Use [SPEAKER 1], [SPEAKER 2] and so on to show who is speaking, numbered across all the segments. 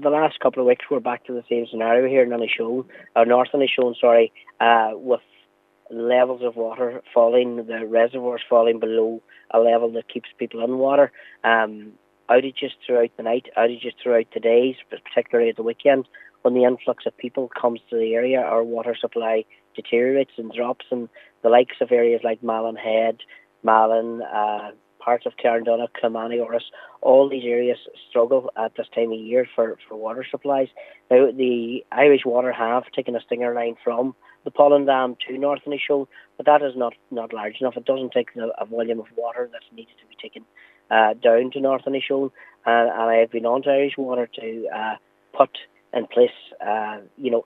[SPEAKER 1] for the last couple of weeks, we're back to the same scenario here in Inishowen, or North Inishowen, sorry, with levels of water falling, the reservoirs falling below a level that keeps people in water. Outages throughout the night, outages throughout the days, but particularly at the weekend. When the influx of people comes to the area, our water supply deteriorates and drops, and the likes of areas like Malin Head, Malin, parts of Clarendon, Kilmany, Oris, all these areas struggle at this time of year for water supplies. Now, the Irish Water have taken a stinger line from the Pollen Dam to North Inishowen, but that is not large enough. It doesn't take a volume of water that's needed to be taken down to North Inishowen, and I have been on to Irish Water to put in place, a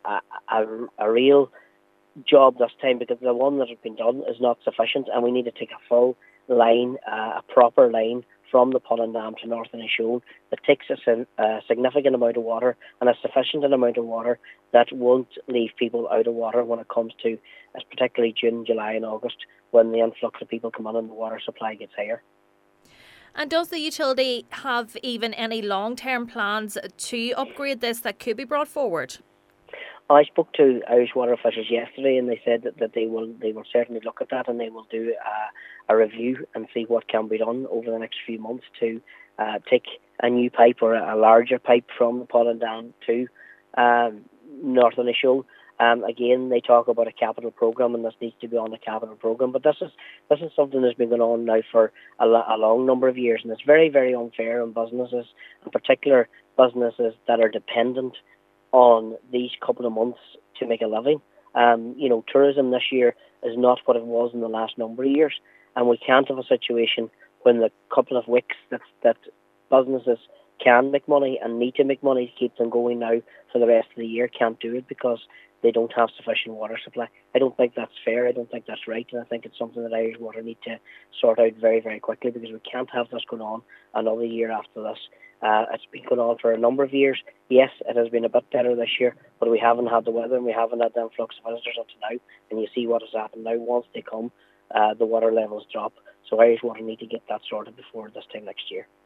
[SPEAKER 1] real job this time, because the one that has been done is not sufficient, and we need to take a full line, a proper line from the Pollen Dam to North Inishowen that takes a significant amount of water and a sufficient amount of water that won't leave people out of water when it comes to, particularly June, July and August, when the influx of people come in and the water supply gets higher.
[SPEAKER 2] And does the utility have even any long-term plans to upgrade this that could be brought forward?
[SPEAKER 1] I spoke to Irish Water officials yesterday, and they said that they will certainly look at that, and they will do a review and see what can be done over the next few months to take a new pipe or a larger pipe from the Pollen Dam to North Inishowen. Again, they talk about a capital programme, and this needs to be on the capital programme. But this is something that's been going on now for a long number of years, and it's very, very unfair on businesses, in particular businesses that are dependent on these couple of months to make a living. Tourism this year is not what it was in the last number of years, and we can't have a situation when the couple of weeks that businesses can make money and need to make money to keep them going now for the rest of the year can't do it because they don't have sufficient water supply. I don't think that's fair. I don't think that's right, and I think it's something that Irish Water need to sort out very, very quickly, because we can't have this going on another year after this. It's been going on for a number of years. Yes, it has been a bit better this year, but we haven't had the weather and we haven't had the influx of visitors up to now. And you see what has happened now. Once they come, the water levels drop. So Irish Water need to get that sorted before this time next year.